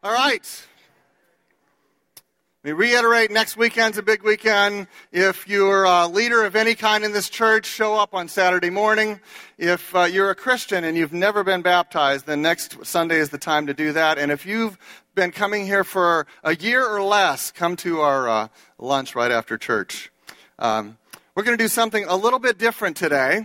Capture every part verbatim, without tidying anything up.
All right. Let me reiterate, next weekend's a big weekend. If you're a leader of any kind in this church, show up on Saturday morning. If uh, you're a Christian and you've never been baptized, then next Sunday is the time to do that. And if you've been coming here for a year or less, come to our uh, lunch right after church. Um, we're going to do something a little bit different today.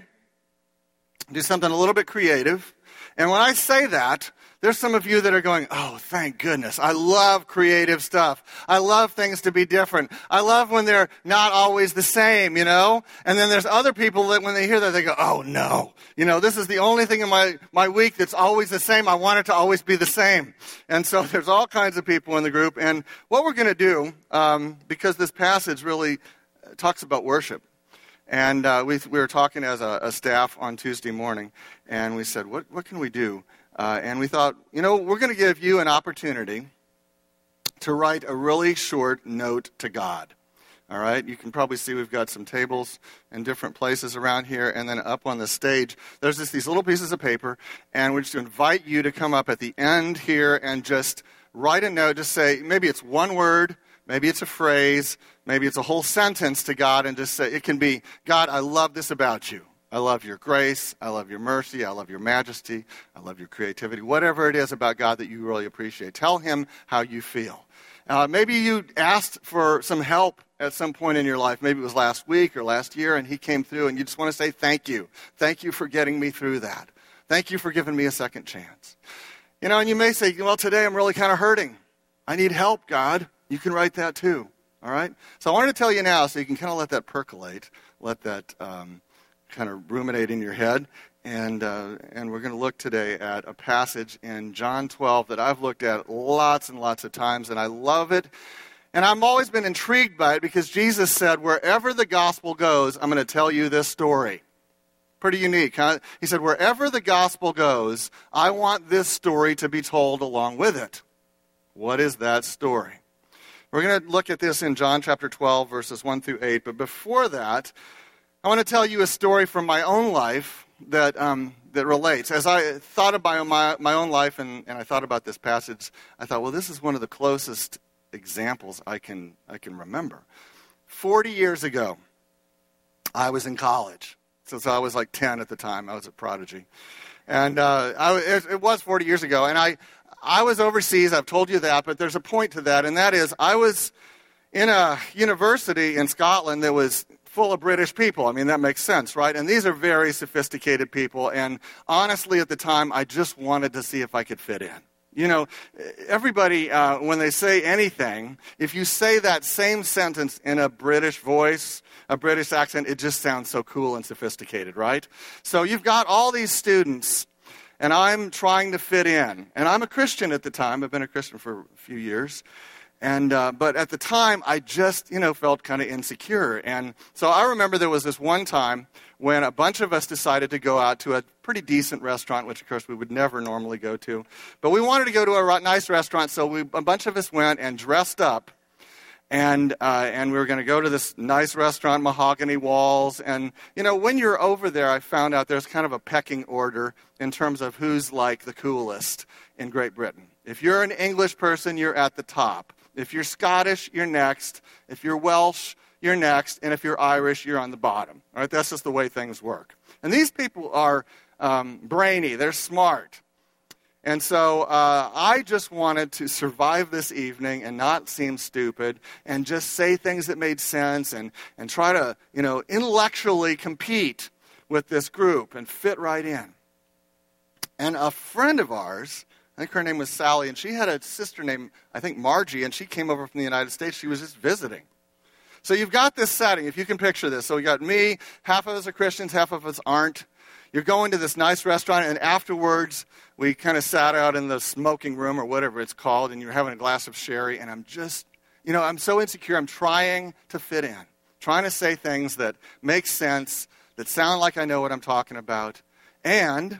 Do something a little bit creative. And when I say that, there's some of you that are going, oh, thank goodness. I love creative stuff. I love things to be different. I love when they're not always the same, you know? And then there's other people that when they hear that, they go, oh, no. You know, this is the only thing in my, my week that's always the same. I want it to always be the same. And so there's all kinds of people in the group. And what we're going to do, um, because this passage really talks about worship. And uh, we, we were talking as a, a staff on Tuesday morning, and we said, what, what can we do? Uh, and we thought, you know, we're going to give you an opportunity to write a really short note to God. All right? You can probably see we've got some tables in different places around here. And then up on the stage, there's just these little pieces of paper. And we just invite you to come up at the end here and just write a note. Just say, maybe it's one word. Maybe it's a phrase. Maybe it's a whole sentence to God. And just say, it can be, God, I love this about you. I love your grace, I love your mercy, I love your majesty, I love your creativity. Whatever it is about God that you really appreciate, tell him how you feel. Uh, maybe you asked for some help at some point in your life. Maybe it was last week or last year, and he came through, and you just want to say thank you. Thank you for getting me through that. Thank you for giving me a second chance. You know, and you may say, well, today I'm really kind of hurting. I need help, God. You can write that too, all right? So I wanted to tell you now so you can kind of let that percolate, let that... Um, kind of ruminate in your head, and uh, and we're going to look today at a passage in John twelve that I've looked at lots and lots of times, and I love it, and I've always been intrigued by it because Jesus said, wherever the gospel goes, I'm going to tell you this story. Pretty unique, huh? He said, wherever the gospel goes, I want this story to be told along with it. What is that story? We're going to look at this in John chapter twelve, verses one through eight, but before that, I want to tell you a story from my own life that um, that relates. As I thought about my, my own life and, and I thought about this passage, I thought, well, this is one of the closest examples I can I can remember. Forty years ago, I was in college. So, so I was like ten at the time. I was at Prodigy. And uh, I, it, it was forty years ago. And I, I was overseas. I've told you that. But there's a point to that. And that is I was in a university in Scotland that was full of British people. I mean, that makes sense, right? And these are very sophisticated people. And honestly, at the time, I just wanted to see if I could fit in. You know, everybody, uh, when they say anything, if you say that same sentence in a British voice, a British accent, it just sounds so cool and sophisticated, right? So you've got all these students, and I'm trying to fit in. And I'm a Christian at the time. I've been a Christian for a few years. And uh, but at the time, I just, you know, felt kind of insecure. And so I remember there was this one time when a bunch of us decided to go out to a pretty decent restaurant, which, of course, we would never normally go to. But we wanted to go to a nice restaurant, so we, a bunch of us went and dressed up. And uh, and we were going to go to this nice restaurant, mahogany walls. And, you know, when you're over there, I found out there's kind of a pecking order in terms of who's, like, the coolest in Great Britain. If you're an English person, you're at the top. If you're Scottish, you're next. If you're Welsh, you're next. And if you're Irish, you're on the bottom. All right, that's just the way things work. And these people are um, brainy. They're smart. And so uh, I just wanted to survive this evening and not seem stupid and just say things that made sense and, and try to, you know, intellectually compete with this group and fit right in. And a friend of ours, I think her name was Sally, and she had a sister named, I think, Margie, and she came over from the United States. She was just visiting. So you've got this setting, if you can picture this. So we got me, half of us are Christians, half of us aren't. You're going to this nice restaurant, and afterwards, we kind of sat out in the smoking room or whatever it's called, and you're having a glass of sherry, and I'm just, you know, I'm so insecure. I'm trying to fit in, trying to say things that make sense, that sound like I know what I'm talking about. And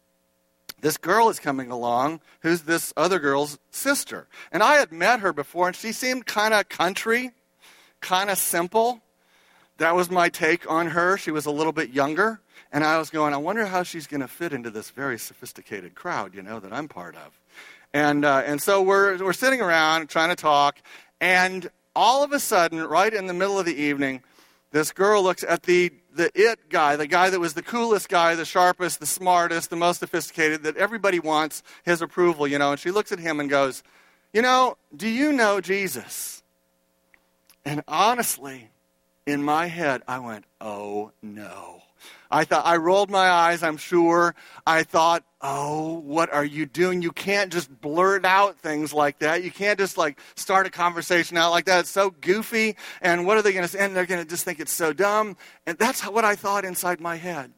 this girl is coming along who's this other girl's sister. And I had met her before, and she seemed kind of country, kind of simple. That was my take on her. She was a little bit younger. And I was going, I wonder how she's going to fit into this very sophisticated crowd, you know, that I'm part of. And uh, and so we're we're sitting around trying to talk, and all of a sudden, right in the middle of the evening, this girl looks at the the it guy, the guy that was the coolest guy, the sharpest, the smartest, the most sophisticated, that everybody wants his approval, you know. And she looks at him and goes, you know, do you know Jesus? And honestly, in my head, I went, oh no. I thought, I rolled my eyes, I'm sure. I thought, oh, what are you doing? You can't just blurt out things like that. You can't just like start a conversation out like that. It's so goofy. And what are they going to say? And they're going to just think it's so dumb. And that's what I thought inside my head.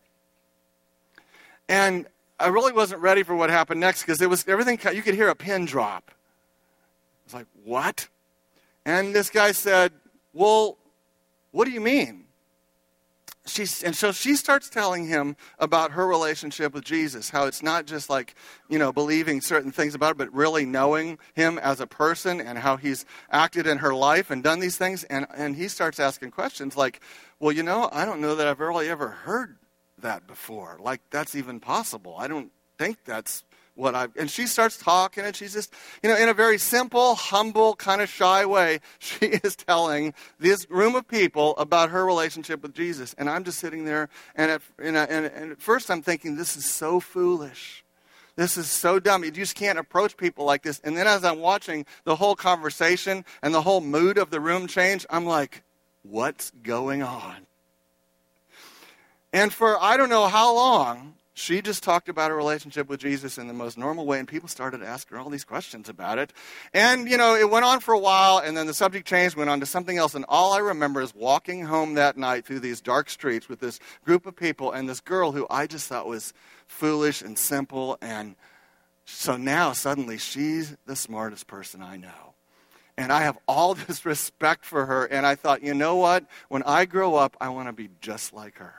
And I really wasn't ready for what happened next, because it was everything, you could hear a pin drop. I was like, what? And this guy said, well, what do you mean? She's, and so she starts telling him about her relationship with Jesus, how it's not just like, you know, believing certain things about it, but really knowing him as a person and how he's acted in her life and done these things. And, and he starts asking questions like, well, you know, I don't know that I've really ever heard that before. Like, that's even possible. I don't think that's what I, and she starts talking, and she's just, you know, in a very simple, humble, kind of shy way, she is telling this room of people about her relationship with Jesus. And I'm just sitting there, and at, and, and, and at first I'm thinking, this is so foolish. This is so dumb. You just can't approach people like this. And then as I'm watching the whole conversation and the whole mood of the room change, I'm like, what's going on? And for I don't know how long, she just talked about her relationship with Jesus in the most normal way, and people started to ask her all these questions about it. And, you know, it went on for a while, and then the subject changed, went on to something else, and all I remember is walking home that night through these dark streets with this group of people and this girl who I just thought was foolish and simple, and so now suddenly she's the smartest person I know. And I have all this respect for her, and I thought, you know what? When I grow up, I want to be just like her.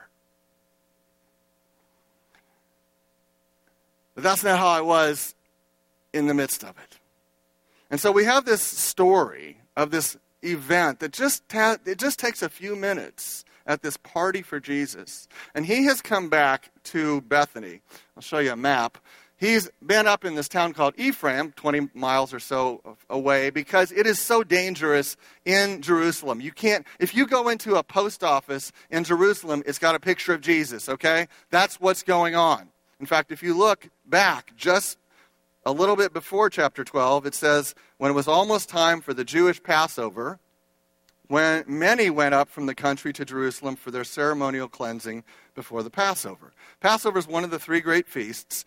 But that's not how I was in the midst of it. And so we have this story of this event that just ta- it just takes a few minutes at this party for Jesus. And he has come back to Bethany. I'll show you a map. He's been up in this town called Ephraim, twenty miles or so away, because it is so dangerous in Jerusalem. You can't, if you go into a post office in Jerusalem, it's got a picture of Jesus, okay? That's what's going on. In fact, if you look back just a little bit before chapter twelve, it says, when it was almost time for the Jewish Passover, when many went up from the country to Jerusalem for their ceremonial cleansing before the Passover. Passover is one of the three great feasts.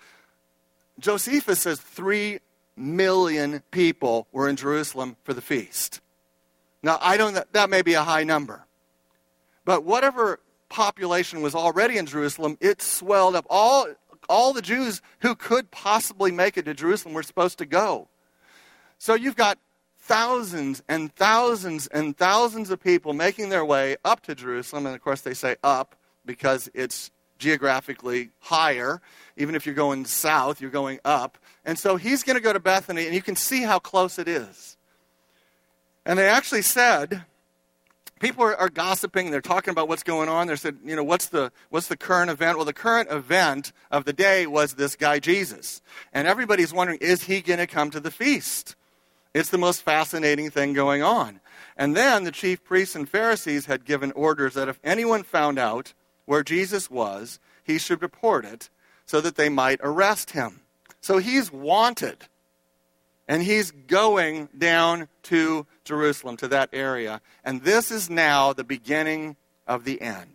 Josephus says three million people were in Jerusalem for the feast. Now, I don't, that may be a high number. But whatever population was already in Jerusalem, it swelled up. All All the Jews who could possibly make it to Jerusalem were supposed to go. So you've got thousands and thousands and thousands of people making their way up to Jerusalem. And of course they say up because it's geographically higher. Even if you're going south, you're going up. And so he's going to go to Bethany, and you can see how close it is. And they actually said, people are, are gossiping. They're talking about what's going on. They said, you know, what's the what's the current event? Well, the current event of the day was this guy Jesus. And everybody's wondering, is he going to come to the feast? It's the most fascinating thing going on. And then the chief priests and Pharisees had given orders that if anyone found out where Jesus was, he should report it so that they might arrest him. So he's wanted. And he's going down to Jerusalem, to that area. And this is now the beginning of the end.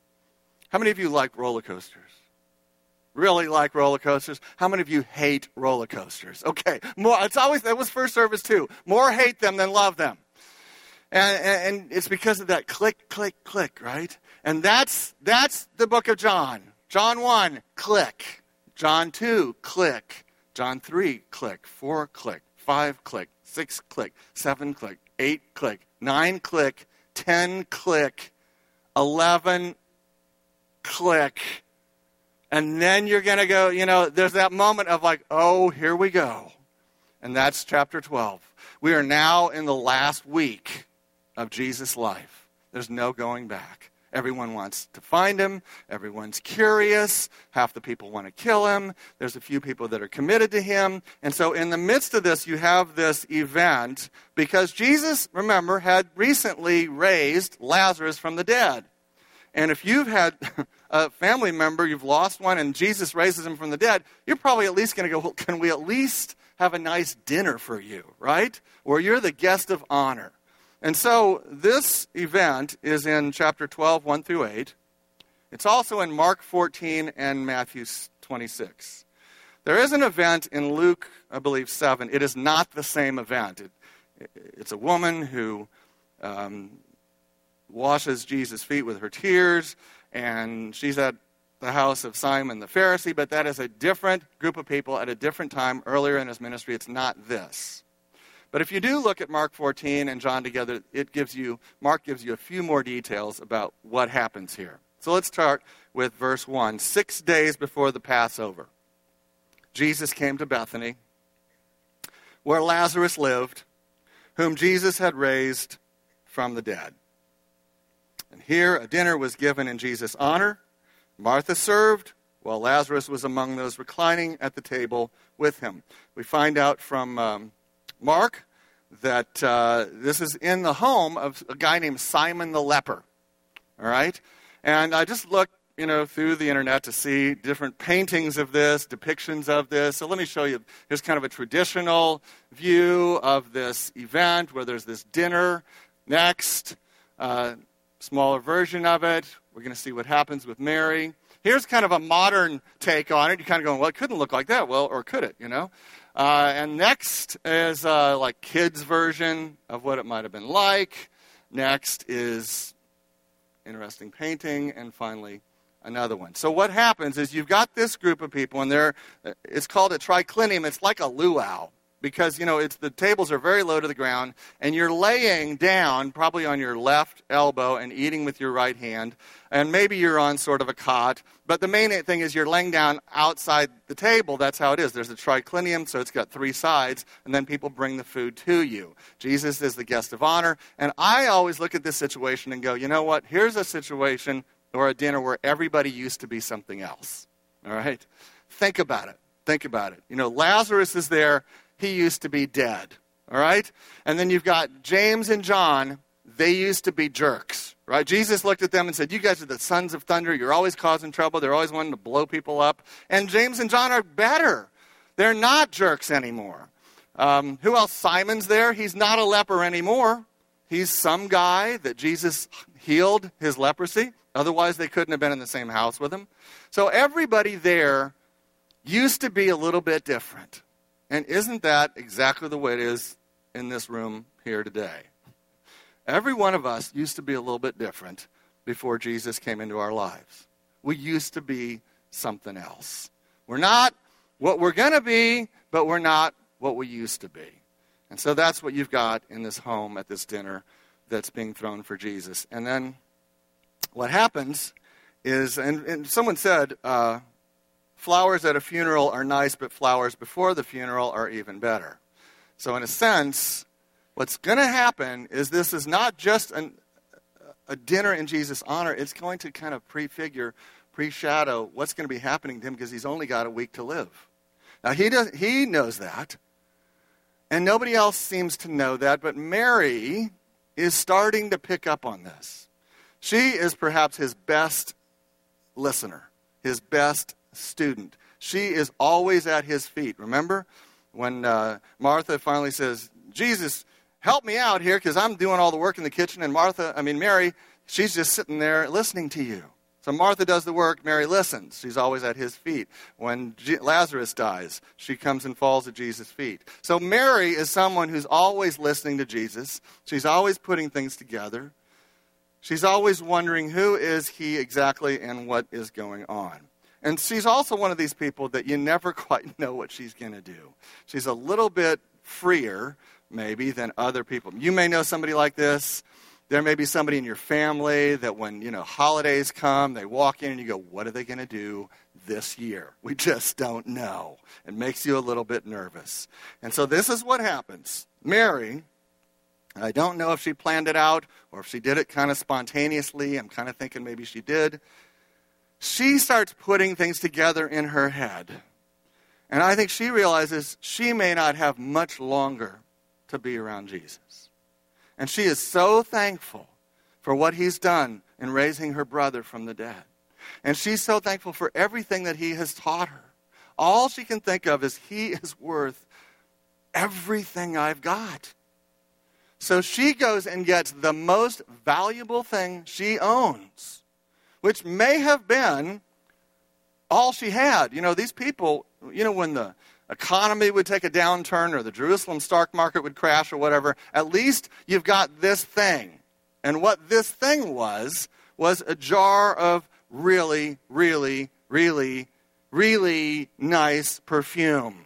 How many of you like roller coasters? Really like roller coasters? How many of you hate roller coasters? Okay, more. It's always, that was first service too. More hate them than love them. And, and, and it's because of that click, click, click, right? And that's that's the book of John. John one, click. John two, click. John three, click. four, click. five, click. six, click. seven, click. eight, click. nine, click. ten, click. eleven, click. And then you're going to go, you know, there's that moment of like, oh, here we go. And that's chapter twelve. We are now in the last week of Jesus' life. There's no going back. Everyone wants to find him. Everyone's curious. Half the people want to kill him. There's a few people that are committed to him. And so in the midst of this, you have this event because Jesus, remember, had recently raised Lazarus from the dead. And if you've had a family member, you've lost one, and Jesus raises him from the dead, you're probably at least going to go, well, can we at least have a nice dinner for you, right? Or you're the guest of honor. And so this event is in chapter twelve, one through eight. It's also in Mark fourteen and Matthew twenty-six. There is an event in Luke, I believe, seven. It is not the same event. It, it's a woman who um, washes Jesus' feet with her tears, and she's at the house of Simon the Pharisee, but that is a different group of people at a different time earlier in his ministry. It's not this. But if you do look at Mark fourteen and John together, it gives you, Mark gives you a few more details about what happens here. So let's start with verse one. Six days before the Passover, Jesus came to Bethany, where Lazarus lived, whom Jesus had raised from the dead. And here a dinner was given in Jesus' honor. Martha served, while Lazarus was among those reclining at the table with him. We find out from Um, Mark, that uh, this is in the home of a guy named Simon the leper, all right? And I just looked, you know, through the internet to see different paintings of this, depictions of this. So let me show you. Here's kind of a traditional view of this event where there's this dinner. Next, uh, smaller version of it. We're going to see what happens with Mary. Here's kind of a modern take on it. You're kind of going, well, it couldn't look like that. Well, or could it, you know? Uh, and next is uh, like kids' version of what it might have been like. Next is interesting painting. And finally, another one. So what happens is you've got this group of people, and they're, it's called a triclinium. It's like a luau. Because, you know, it's the tables are very low to the ground, and you're laying down probably on your left elbow and eating with your right hand, and maybe you're on sort of a cot. But the main thing is you're laying down outside the table. That's how it is. There's a triclinium, so it's got three sides, and then people bring the food to you. Jesus is the guest of honor, and I always look at this situation and go, you know what? Here's a situation or a dinner where everybody used to be something else. All right? Think about it. Think about it. You know, Lazarus is there. He used to be dead, all right? And then you've got James and John. They used to be jerks, right? Jesus looked at them and said, you guys are the sons of thunder. You're always causing trouble. They're always wanting to blow people up. And James and John are better. They're not jerks anymore. Um, who else? Simon's there. He's not a leper anymore. He's some guy that Jesus healed his leprosy. Otherwise, they couldn't have been in the same house with him. So everybody there used to be a little bit different. And isn't that exactly the way it is in this room here today? Every one of us used to be a little bit different before Jesus came into our lives. We used to be something else. We're not what we're going to be, but we're not what we used to be. And so that's what you've got in this home at this dinner that's being thrown for Jesus. And then what happens is, and, and someone said, uh, flowers at a funeral are nice, but flowers before the funeral are even better. So in a sense, what's going to happen is this is not just an, a dinner in Jesus' honor. It's going to kind of prefigure, pre-shadow what's going to be happening to him because he's only got a week to live. Now, he does, he knows that, and nobody else seems to know that, but Mary is starting to pick up on this. She is perhaps his best listener, his best student. She is always at his feet. Remember when uh, Martha finally says, Jesus, help me out here because I'm doing all the work in the kitchen. And Martha, I mean, Mary, she's just sitting there listening to you. So Martha does the work. Mary listens. She's always at his feet. When G- Lazarus dies, she comes and falls at Jesus' feet. So Mary is someone who's always listening to Jesus. She's always putting things together. She's always wondering who is he exactly and what is going on. And she's also one of these people that you never quite know what she's going to do. She's a little bit freer, maybe, than other people. You may know somebody like this. There may be somebody in your family that when, you know, holidays come, they walk in and you go, what are they going to do this year? We just don't know. It makes you a little bit nervous. And so this is what happens. Mary I don't know if she planned it out or if she did it kind of spontaneously. I'm kind of thinking maybe she did. She starts putting things together in her head. And I think she realizes she may not have much longer to be around Jesus. And she is so thankful for what he's done in raising her brother from the dead. And she's so thankful for everything that he has taught her. All she can think of is he is worth everything I've got. So she goes and gets the most valuable thing she owns, which may have been all she had. You know, these people, you know, when the economy would take a downturn or the Jerusalem stock market would crash or whatever, at least you've got this thing. And what this thing was, was a jar of really, really, really, really nice perfume.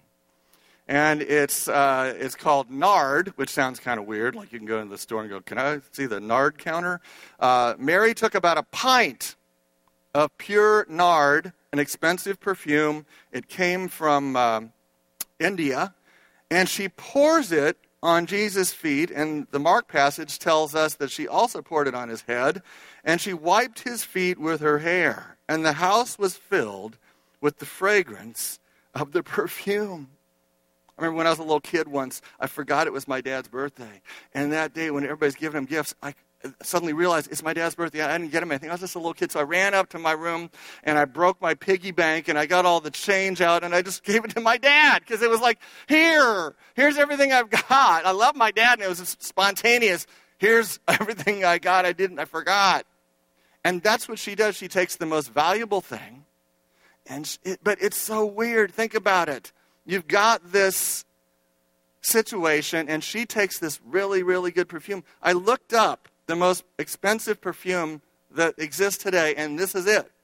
And it's uh, it's called nard, which sounds kind of weird. Like you can go into the store and go, can I see the nard counter? Uh, Mary took about a pint of pure nard, an expensive perfume. It came from uh, India. And she pours it on Jesus' feet. And the Mark passage tells us that she also poured it on his head. And she wiped his feet with her hair. And the house was filled with the fragrance of the perfume. I remember when I was a little kid once, I forgot it was my dad's birthday. And that day when everybody's giving him gifts, I suddenly realized it's my dad's birthday. I didn't get him anything. I was just a little kid. So I ran up to my room and I broke my piggy bank and I got all the change out and I just gave it to my dad because it was like, here, here's everything I've got. I love my dad and it was spontaneous. Here's everything I got. I didn't, I forgot. And that's what she does. She takes the most valuable thing. and it, But it's so weird. Think about it. You've got this situation, and she takes this really, really good perfume. I looked up the most expensive perfume that exists today, and this is it.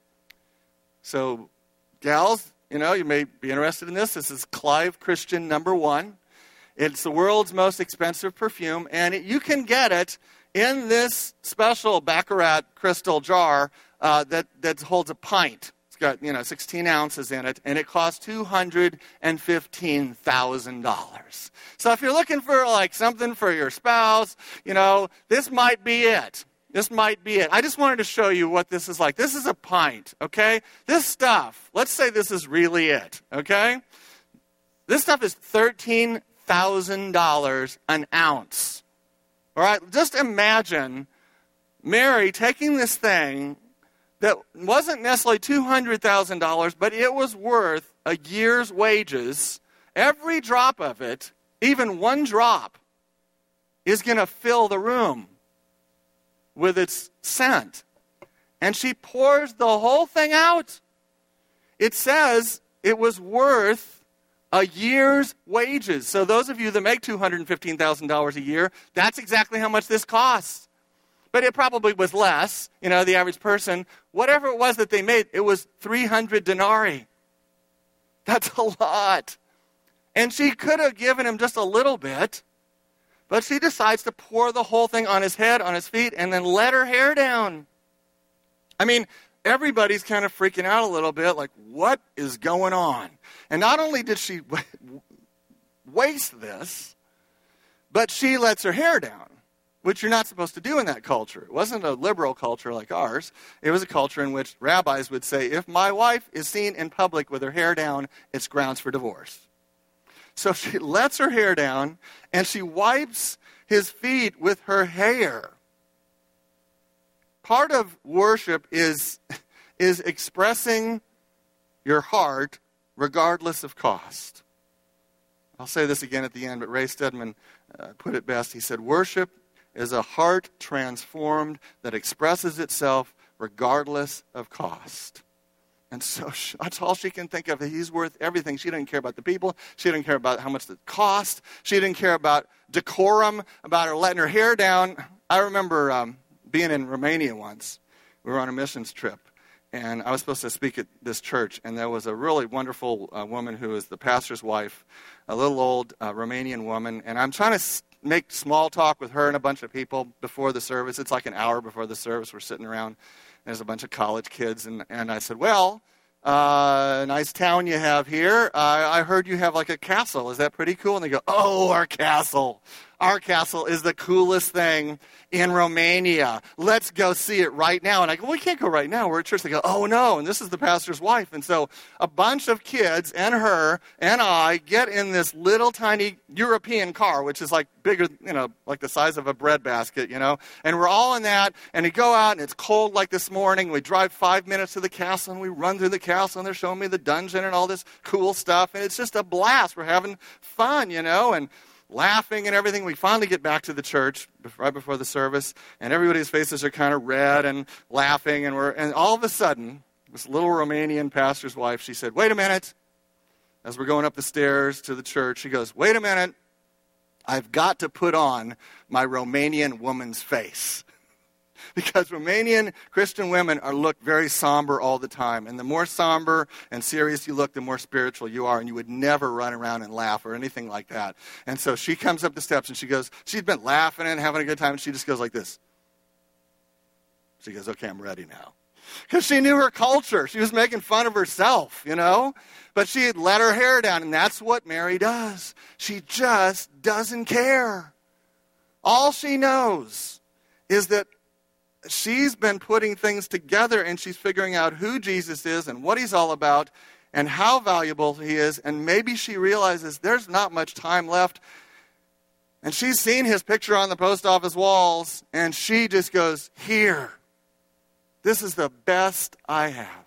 So, gals, you know, you may be interested in this. This is Clive Christian number one. It's the world's most expensive perfume, and it, you can get it in this special Baccarat crystal jar uh, that, that holds a pint. Got, you know, sixteen ounces in it, and it costs two hundred fifteen thousand dollars. So if you're looking for, like, something for your spouse, you know, this might be it. This might be it. I just wanted to show you what this is like. This is a pint, okay? This stuff, let's say this is really it, okay? This stuff is thirteen thousand dollars an ounce. All right? Just imagine Mary taking this thing that wasn't necessarily two hundred thousand dollars, but it was worth a year's wages. Every drop of it, even one drop, is going to fill the room with its scent. And she pours the whole thing out. It says it was worth a year's wages. So those of you that make two hundred fifteen thousand dollars a year, that's exactly how much this costs. But it probably was less, you know, the average person. Whatever it was that they made, it was three hundred denarii. That's a lot. And she could have given him just a little bit, but she decides to pour the whole thing on his head, on his feet, and then let her hair down. I mean, everybody's kind of freaking out a little bit, like, what is going on? And not only did she waste this, but she lets her hair down, which you're not supposed to do in that culture. It wasn't a liberal culture like ours. It was a culture in which rabbis would say, if my wife is seen in public with her hair down, it's grounds for divorce. So she lets her hair down, and she wipes his feet with her hair. Part of worship is, is expressing your heart regardless of cost. I'll say this again at the end, but Ray Stedman uh, put it best. He said, worship is a heart transformed that expresses itself regardless of cost. And so she, that's all she can think of. He's worth everything. She didn't care about the people. She didn't care about how much it cost. She didn't care about decorum, about her letting her hair down. I remember um, being in Romania once. We were on a missions trip. And I was supposed to speak at this church. And there was a really wonderful uh, woman who was the pastor's wife, a little old uh, Romanian woman. And I'm trying to make small talk with her and a bunch of people before the service. It's like an hour before the service. We're sitting around. There's a bunch of college kids. And, and I said, well, uh, nice town you have here. Uh, I heard you have like a castle. Is that pretty cool? And they go, oh, our castle. our castle is the coolest thing in Romania. Let's go see it right now. And I go, well, we can't go right now. We're at church. They go, oh, no. And this is the pastor's wife. And so a bunch of kids and her and I get in this little tiny European car, which is like bigger, you know, like the size of a breadbasket, you know. And we're all in that. And we go out, and it's cold like this morning. We drive five minutes to the castle, and we run through the castle, and they're showing me the dungeon and all this cool stuff. And it's just a blast. We're having fun, you know, and laughing and everything. We finally get back to the church right before the service, and everybody's faces are kind of red and laughing, and we're and all of a sudden, this little Romanian pastor's wife, she said, wait a minute. As we're going up the stairs to the church, she goes, wait a minute. I've got to put on my Romanian woman's face. Because Romanian Christian women are look very somber all the time. And the more somber and serious you look, the more spiritual you are. And you would never run around and laugh or anything like that. And so she comes up the steps and she goes, she's been laughing and having a good time. And she just goes like this. She goes, okay, I'm ready now. Because she knew her culture. She was making fun of herself, you know. But she had let her hair down. And that's what Mary does. She just doesn't care. All she knows is that she's been putting things together, and she's figuring out who Jesus is and what he's all about and how valuable he is. And maybe she realizes there's not much time left. And she's seen his picture on the post office walls, and she just goes, here, this is the best I have.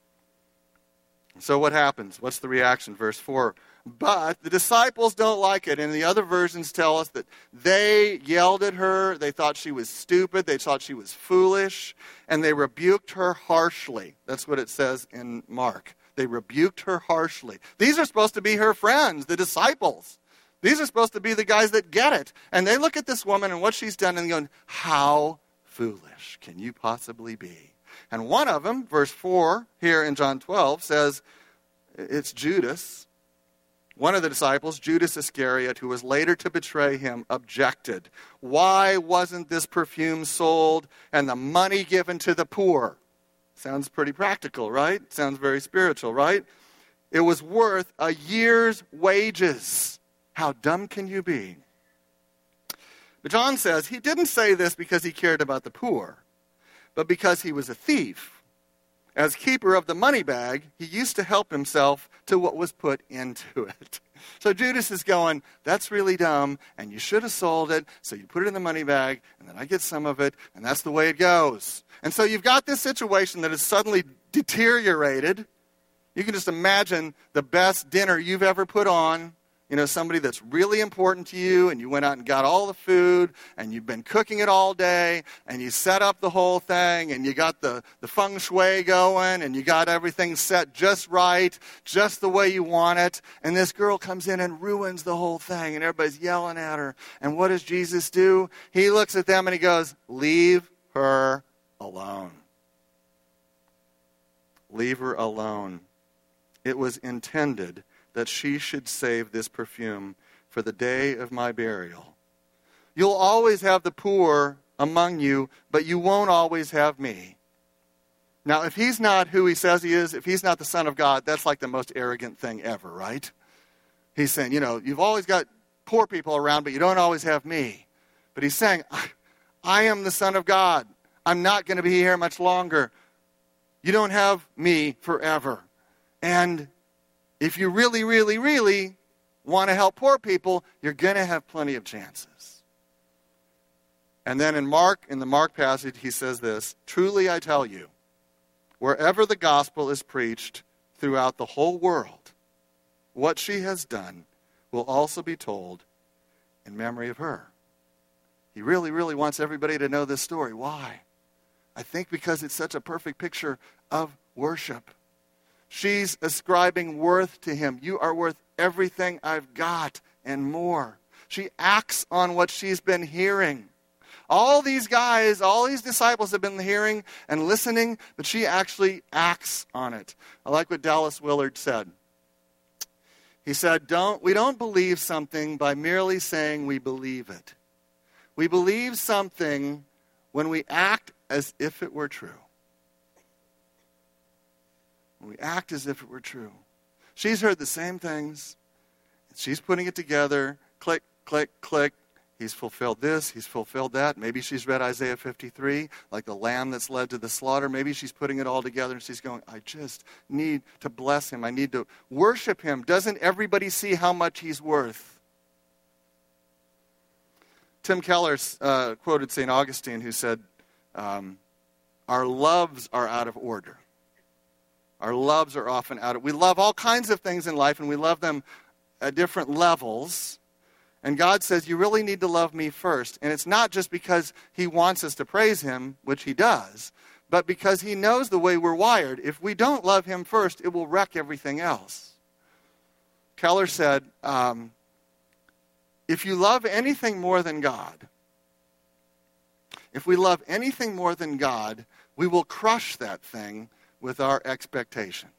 So what happens? What's the reaction? Verse four. But the disciples don't like it. And the other versions tell us that they yelled at her. They thought she was stupid. They thought she was foolish. And they rebuked her harshly. That's what it says in Mark. They rebuked her harshly. These are supposed to be her friends, the disciples. These are supposed to be the guys that get it. And they look at this woman and what she's done and going, how foolish can you possibly be? And one of them, verse four here in John twelve, says, it's Judas. One of the disciples, Judas Iscariot, who was later to betray him, objected. Why wasn't this perfume sold and the money given to the poor? Sounds pretty practical, right? Sounds very spiritual, right? It was worth a year's wages. How dumb can you be? But John says he didn't say this because he cared about the poor, but because he was a thief. As keeper of the money bag, he used to help himself to what was put into it. So Judas is going, that's really dumb, and you should have sold it, so you put it in the money bag, and then I get some of it, and that's the way it goes. And so you've got this situation that is suddenly deteriorated. You can just imagine the best dinner you've ever put on. You know, somebody that's really important to you, and you went out and got all the food, and you've been cooking it all day, and you set up the whole thing, and you got the, the feng shui going, and you got everything set just right, just the way you want it, and this girl comes in and ruins the whole thing, and everybody's yelling at her. And what does Jesus do? He looks at them and he goes, leave her alone. Leave her alone. It was intended that she should save this perfume for the day of my burial. You'll always have the poor among you, but you won't always have me. Now, if he's not who he says he is, if he's not the Son of God, that's like the most arrogant thing ever, right? He's saying, you know, you've always got poor people around, but you don't always have me. But he's saying, I, I am the Son of God. I'm not going to be here much longer. You don't have me forever. And if you really, really, really want to help poor people, you're going to have plenty of chances. And then in Mark, in the Mark passage, he says this, truly I tell you, wherever the gospel is preached throughout the whole world, what she has done will also be told in memory of her. He really, really wants everybody to know this story. Why? I think because it's such a perfect picture of worship. She's ascribing worth to him. You are worth everything I've got and more. She acts on what she's been hearing. All these guys, all these disciples have been hearing and listening, but she actually acts on it. I like what Dallas Willard said. He said, "Don't we don't believe something by merely saying we believe it. We believe something when we act as if it were true." We act as if it were true. She's heard the same things. She's putting it together. Click, click, click. He's fulfilled this, he's fulfilled that. Maybe she's read Isaiah fifty-three, like the lamb that's led to the slaughter. Maybe she's putting it all together and she's going, I just need to bless him. I need to worship him. Doesn't everybody see how much he's worth? Tim Keller uh, quoted Saint Augustine, who said, um, our loves are out of order. Our loves are often out of... We love all kinds of things in life, and we love them at different levels. And God says, you really need to love me first. And it's not just because he wants us to praise him, which he does, but because he knows the way we're wired. If we don't love him first, it will wreck everything else. Keller said, um, if you love anything more than God, if we love anything more than God, we will crush that thing with our expectations.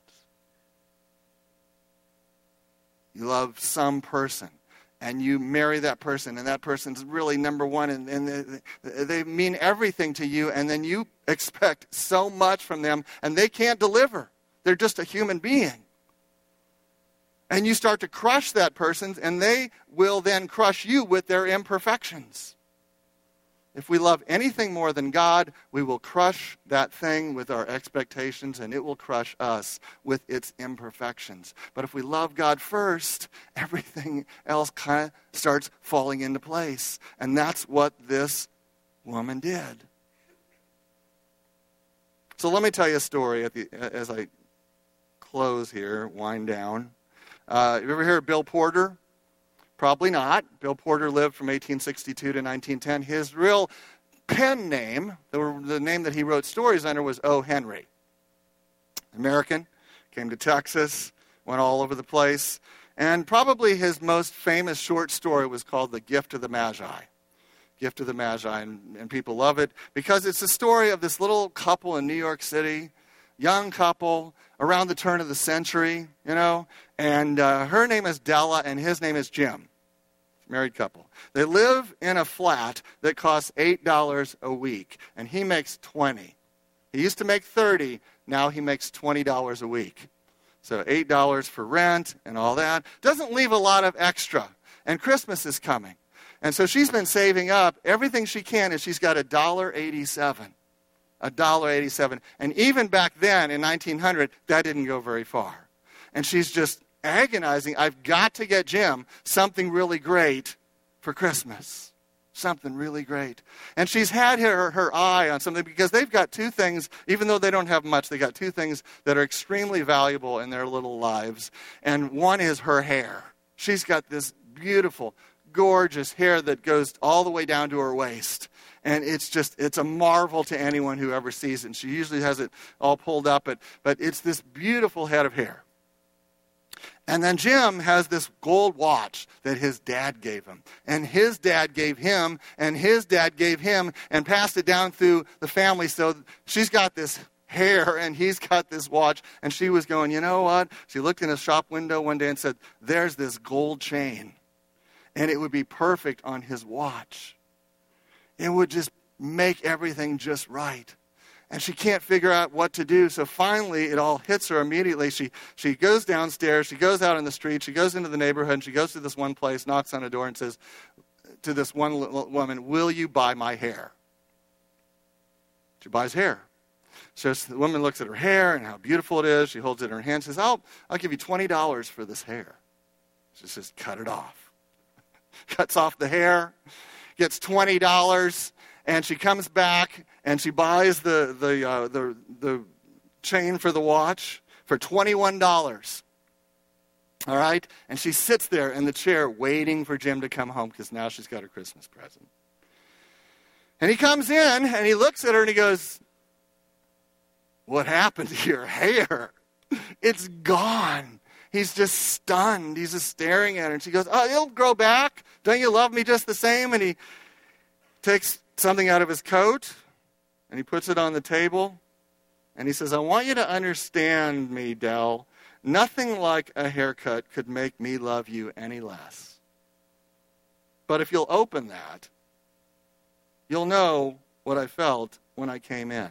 You love some person, and you marry that person, and that person's really number one, and, and they, they mean everything to you, and then you expect so much from them, and they can't deliver. They're just a human being. And you start to crush that person, and they will then crush you with their imperfections. If we love anything more than God, we will crush that thing with our expectations, and it will crush us with its imperfections. But if we love God first, everything else kind of starts falling into place. And that's what this woman did. So let me tell you a story at the, as I close here, wind down. Uh, you ever hear of Bill Porter? Probably not. Bill Porter lived from eighteen sixty-two to nineteen ten. His real pen name, the, the name that he wrote stories under, was O. Henry. American, came to Texas, went all over the place. And probably his most famous short story was called The Gift of the Magi. Gift of the Magi, and, and people love it because it's a story of this little couple in New York City, young couple, around the turn of the century, you know, and uh, her name is Della and his name is Jim. Married couple. They live in a flat that costs eight dollars a week, and he makes twenty dollars. He used to make thirty dollars, now he makes twenty dollars a week. So eight dollars for rent and all that. Doesn't leave a lot of extra. And Christmas is coming. And so she's been saving up everything she can, and she's got one dollar and eighty-seven cents. one dollar and eighty-seven cents. And even back then, in nineteen hundred, that didn't go very far. And she's just agonizing, I've got to get Jim something really great for Christmas. Something really great. And she's had her, her eye on something because they've got two things, even though they don't have much, they got two things that are extremely valuable in their little lives. And one is her hair. She's got this beautiful, gorgeous hair that goes all the way down to her waist. And it's just, it's a marvel to anyone who ever sees it. And she usually has it all pulled up, but, but it's this beautiful head of hair. And then Jim has this gold watch that his dad gave him. And his dad gave him, and his dad gave him, and passed it down through the family. So she's got this hair, and he's got this watch. And she was going, you know what? She looked in a shop window one day and said, there's this gold chain. And it would be perfect on his watch. It would just make everything just right. And she can't figure out what to do. So finally, it all hits her immediately. She she goes downstairs. She goes out in the street. She goes into the neighborhood. And she goes to this one place, knocks on a door, and says to this one woman, will you buy my hair? She buys hair. So the woman looks at her hair and how beautiful it is. She holds it in her hand and says, I'll, I'll give you twenty dollars for this hair. She says, cut it off. Cuts off the hair, gets twenty dollars. And she comes back and she buys the the uh, the the chain for the watch for twenty-one dollars. All right? And she sits there in the chair waiting for Jim to come home because now she's got her Christmas present. And he comes in and he looks at her and he goes, what happened to your hair? It's gone. He's just stunned. He's just staring at her. And she goes, oh, it'll grow back. Don't you love me just the same? And he takes something out of his coat, and he puts it on the table, and he says, I want you to understand me, Dell. Nothing like a haircut could make me love you any less. But if you'll open that, you'll know what I felt when I came in.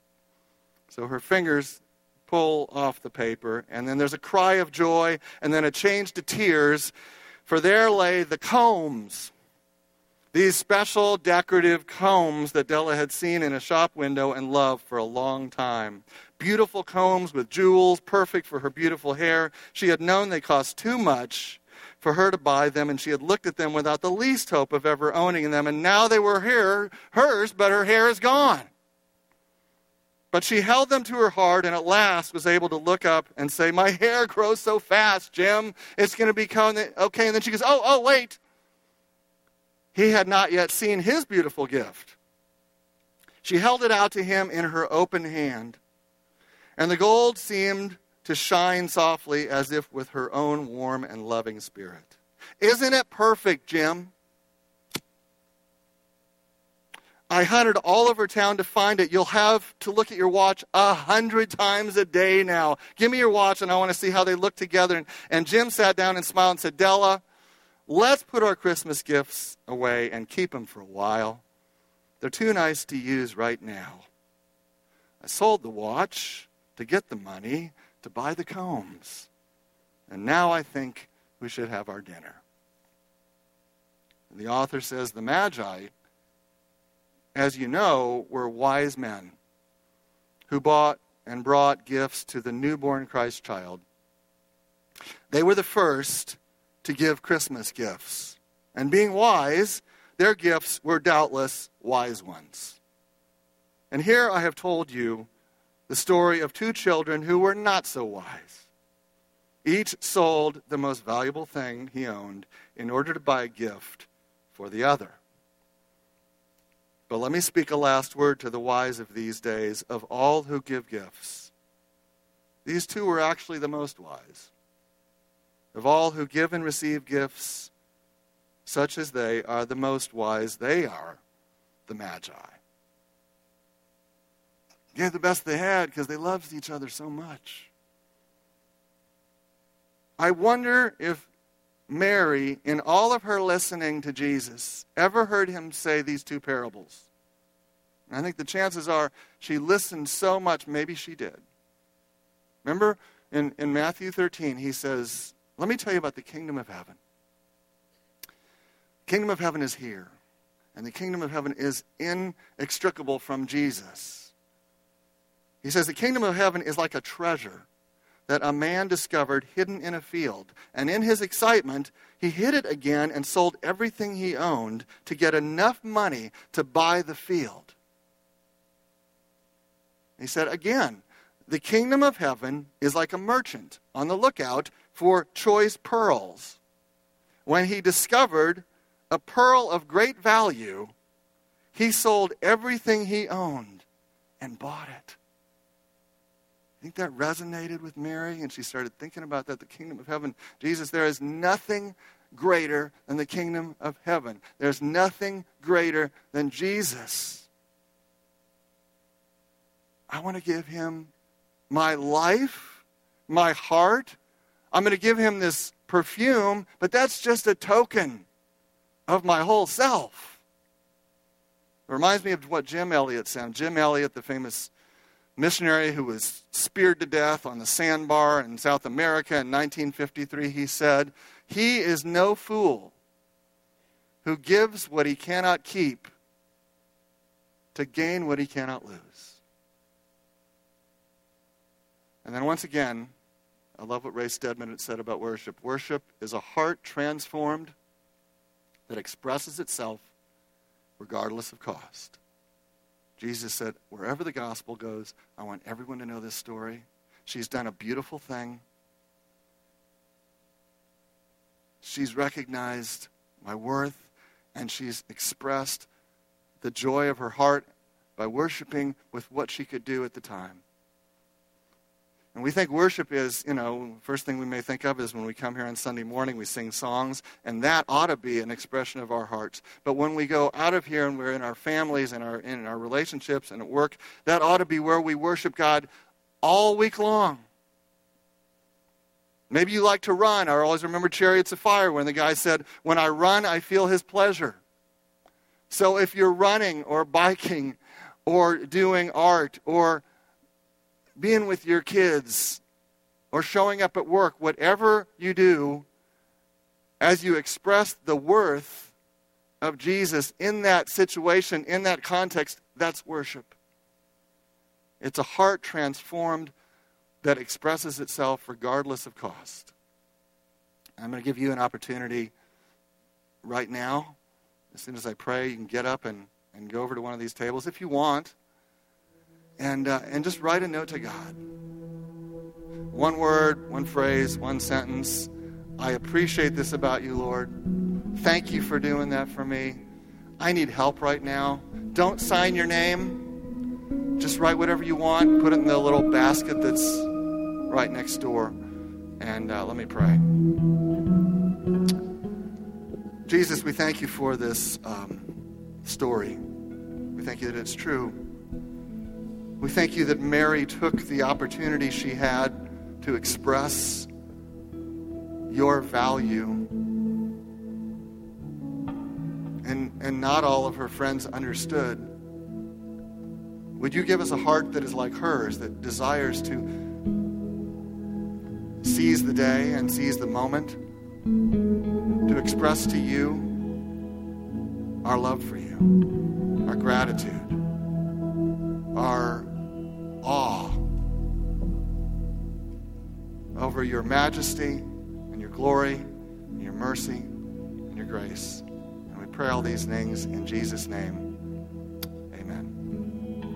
So her fingers pull off the paper, and then there's a cry of joy, and then a change to tears, for there lay the combs, These special decorative combs that Della had seen in a shop window and loved for a long time. Beautiful combs with jewels, perfect for her beautiful hair. She had known they cost too much for her to buy them, and she had looked at them without the least hope of ever owning them, and now they were her, hers, but her hair is gone. But she held them to her heart and at last was able to look up and say, my hair grows so fast, Jim. It's going to become okay. And then she goes, oh, oh, wait. He had not yet seen his beautiful gift. She held it out to him in her open hand, and the gold seemed to shine softly as if with her own warm and loving spirit. Isn't it perfect, Jim? I hunted all over town to find it. You'll have to look at your watch a hundred times a day now. Give me your watch and I want to see how they look together. And, and Jim sat down and smiled and said, Della, let's put our Christmas gifts away and keep them for a while. They're too nice to use right now. I sold the watch to get the money to buy the combs. And now I think we should have our dinner. And the author says the Magi, as you know, were wise men who bought and brought gifts to the newborn Christ child. They were the first to give Christmas gifts. And being wise, their gifts were doubtless wise ones. And here I have told you the story of two children who were not so wise. Each sold the most valuable thing he owned in order to buy a gift for the other. But let me speak a last word to the wise of these days. Of all who give gifts, these two were actually the most wise. Of all who give and receive gifts, such as they are the most wise. They are the Magi. Gave the best they had because they loved each other so much. I wonder if Mary, in all of her listening to Jesus, ever heard him say these two parables. And I think the chances are she listened so much, maybe she did. Remember in, in Matthew thirteen, he says, let me tell you about the kingdom of heaven. The kingdom of heaven is here. And the kingdom of heaven is inextricable from Jesus. He says the kingdom of heaven is like a treasure that a man discovered hidden in a field. And in his excitement, he hid it again and sold everything he owned to get enough money to buy the field. He said, again, the kingdom of heaven is like a merchant on the lookout for choice pearls. When he discovered a pearl of great value, he sold everything he owned and bought it. I think that resonated with Mary, and she started thinking about that, the kingdom of heaven. Jesus, there is nothing greater than the kingdom of heaven. There's nothing greater than Jesus. I want to give him my life, my heart. I'm going to give him this perfume, but that's just a token of my whole self. It reminds me of what Jim Elliot said. Jim Elliot, the famous missionary who was speared to death on the sandbar in South America in nineteen fifty-three, he said, he is no fool who gives what he cannot keep to gain what he cannot lose. And then once again, I love what Ray Stedman had said about worship. Worship is a heart transformed that expresses itself regardless of cost. Jesus said, wherever the gospel goes, I want everyone to know this story. She's done a beautiful thing. She's recognized my worth, and she's expressed the joy of her heart by worshiping with what she could do at the time. And we think worship is, you know, first thing we may think of is when we come here on Sunday morning, we sing songs, and that ought to be an expression of our hearts. But when we go out of here and we're in our families and our in our relationships and at work, that ought to be where we worship God all week long. Maybe you like to run. I always remember Chariots of Fire when the guy said, when I run, I feel his pleasure. So if you're running or biking or doing art or being with your kids or showing up at work, whatever you do, as you express the worth of Jesus in that situation, in that context, that's worship. It's a heart transformed that expresses itself regardless of cost. I'm going to give you an opportunity right now. As soon as I pray, you can get up and, and go over to one of these tables if you want. And, uh, and just write a note to God. One word, one phrase, one sentence. I appreciate this about you, Lord. Thank you for doing that for me. I need help right now. Don't sign your name. Just write whatever you want. Put it in the little basket that's right next door. And uh, let me pray. Jesus, we thank you for this um, story. We thank you that it's true. We thank you that Mary took the opportunity she had to express your value. And, and not all of her friends understood. Would you give us a heart that is like hers, that desires to seize the day and seize the moment, to express to you our love for you, our gratitude, our awe over your majesty and your glory and your mercy and your grace. And we pray all these things in Jesus' name.